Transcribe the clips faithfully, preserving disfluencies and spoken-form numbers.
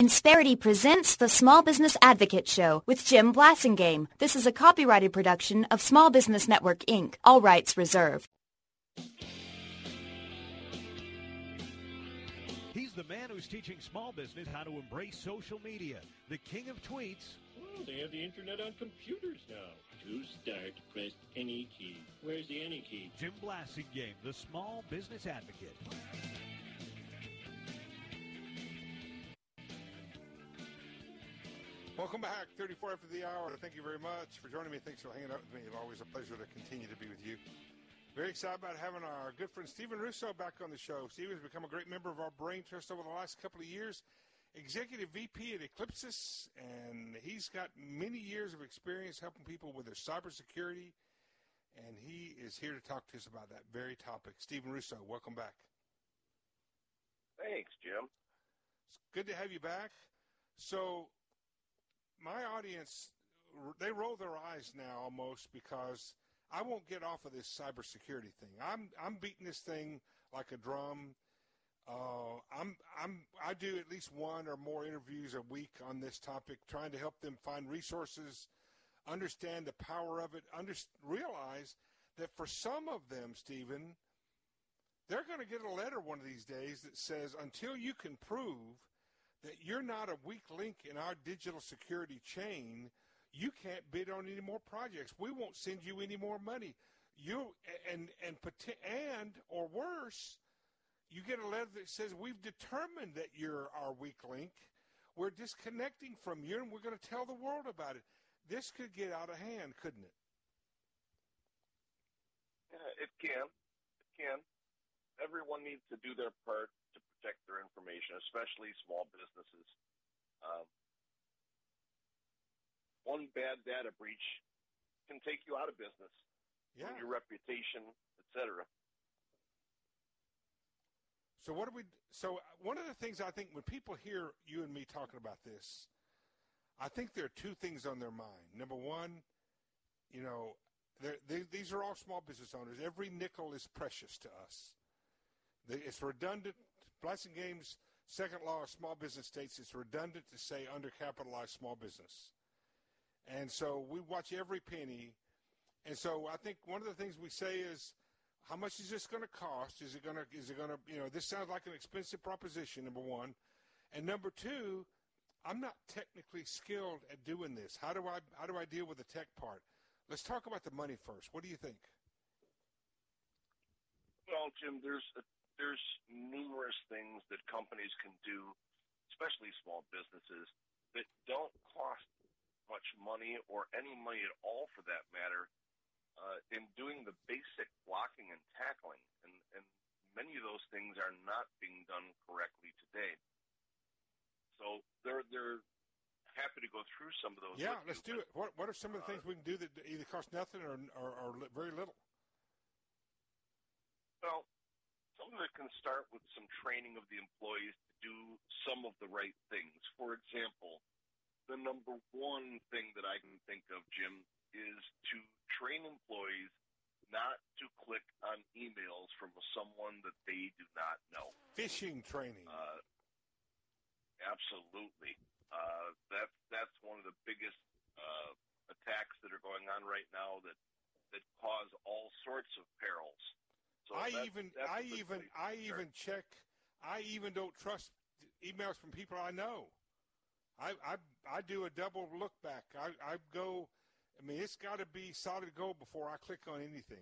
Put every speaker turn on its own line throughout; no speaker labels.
Insperity presents the Small Business Advocate Show with Jim Blasingame. This is a copyrighted production of Small Business Network, Incorporated. All rights reserved.
He's the man who's teaching small business how to embrace social media. The king of tweets.
Oh, they have the internet on computers now. To start, press any key. Where's the any key?
Jim Blasingame, the Small Business Advocate.
Welcome back, thirty-four after the hour. Thank you very much for joining me. Thanks for hanging out with me. It's always a pleasure to continue to be with you. Very excited about having our good friend Stephen Russo back on the show. Stephen's become a great member of our Brain Trust over the last couple of years. Executive V P at Eclipsys, and he's got many years of experience helping people with their cybersecurity, and he is here to talk to us about that very topic. Stephen Russo, welcome back.
Thanks, Jim.
It's good to have you back. So my audience, they roll their eyes now almost because I won't get off of this cybersecurity thing. I'm I'm beating this thing like a drum. Uh, I'm I'm I do at least one or more interviews a week on this topic, trying to help them find resources, understand the power of it, under, realize that for some of them, Stephen, they're going to get a letter one of these days that says, until you can prove that you're not a weak link in our digital security chain, you can't bid on any more projects. We won't send you any more money. You and and and or worse, you get a letter that says we've determined that you're our weak link. We're disconnecting from you, and we're going to tell the world about it. This could get out of hand, couldn't it?
Yeah, it can. It can. Everyone needs to do their part to protect their information, especially small businesses. Um, one bad data breach can take you out of business,
yeah.
your reputation, et cetera.
So what do we? So one of the things I think when people hear you and me talking about this, I think there are two things on their mind. Number one, you know, they, these are all small business owners. Every nickel is precious to us. It's redundant. Blasingame's second law of small business states it's redundant to say undercapitalized small business. And so we watch every penny. And so I think one of the things we say is, how much is this going to cost? Is it going to, is it going to, you know, this sounds like an expensive proposition, number one. And number two, I'm not technically skilled at doing this. How do I, how do I deal with the tech part? Let's talk about the money first. What do you think?
Well, Jim, there's a There's numerous things that companies can do, especially small businesses, that don't cost much money or any money at all for that matter uh, in doing the basic blocking and tackling. And, and many of those things are not being done correctly today. So they're, they're happy to go through some of those.
Yeah, let's
you,
do it. What, what are some of the
uh,
things we can do that either cost nothing or, or, or very little?
Well, some of it can start with some training of the employees to do some of the right things. For example, the number one thing that I can think of, Jim, is to train employees not to click on emails from someone that they do not know.
Phishing training.
Uh, absolutely. Uh, that's that's one of the biggest uh, attacks that are going on right now that that cause all sorts of perils. So
I
that's,
even
that's
I even I even check. I even don't trust emails from people I know. I I I do a double look back. I I go. I mean, it's got to be solid gold before I click on anything.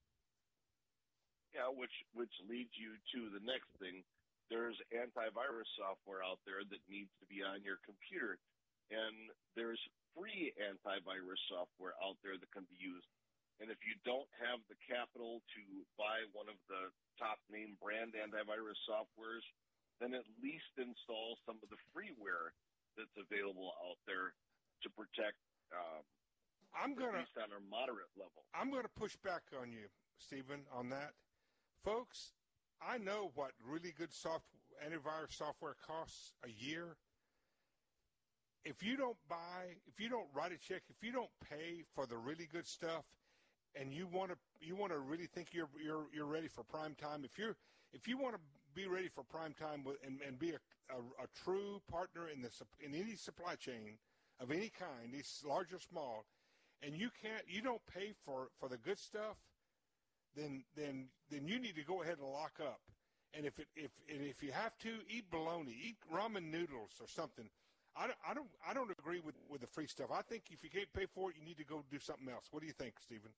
Yeah, which which leads you to the next thing. There's antivirus software out there that needs to be on your computer, and there's free antivirus software out there that can be used. And if you don't have the capital to buy one of the top name brand antivirus softwares, then at least install some of the freeware that's available out there to protect um,
I'm gonna,
at least on a moderate level.
I'm going to push back on you, Stephen, on that. Folks, I know what really good soft, antivirus software costs a year. If you don't buy, if you don't write a check, if you don't pay for the really good stuff, and you want to you want to really think you're you're you're ready for prime time, if you're if you want to be ready for prime time with, and, and be a, a, a true partner in the in any supply chain of any kind, these large or small, and you can't, you don't pay for, for the good stuff, then then then you need to go ahead and lock up. And if it, if and if you have to, eat bologna, eat ramen noodles or something. I don't I don't I don't agree with, with the free stuff. I think if you can't pay for it, you need to go do something else. What do you think, Stephen?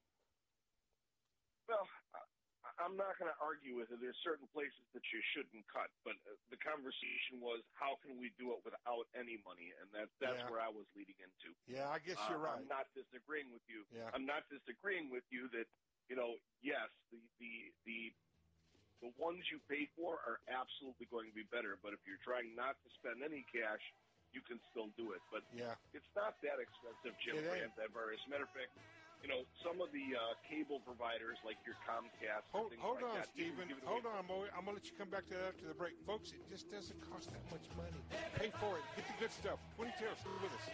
Well, I'm not going to argue with it. There's certain places that you shouldn't cut, but the conversation was how can we do it without any money, and that's that's
yeah.
where I was leading into.
Yeah, I guess you're
uh,
right.
I'm not disagreeing with you.
Yeah.
I'm not disagreeing with you that, you know, yes, the the the the ones you pay for are absolutely going to be better, but if you're trying not to spend any cash, you can still do it. But
yeah.
it's not that expensive, Jim, for antivirus. Matter of fact, you know, some of the uh, cable providers like your Comcast.
Hold,
things
hold
like
on,
that,
Stephen. Hold on. I'm going to let you come back to that after the break. Folks, it just doesn't cost that much money. Pay for it. Get the good stuff. twenty-two, stay with us.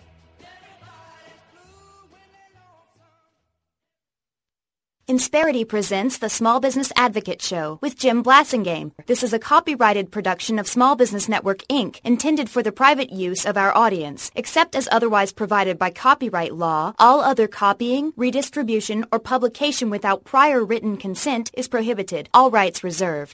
Insperity presents the Small Business Advocate Show with Jim Blasingame. This is a copyrighted production of Small Business Network, Incorporated, intended for the private use of our audience. Except as otherwise provided by copyright law, all other copying, redistribution, or publication without prior written consent is prohibited. All rights reserved.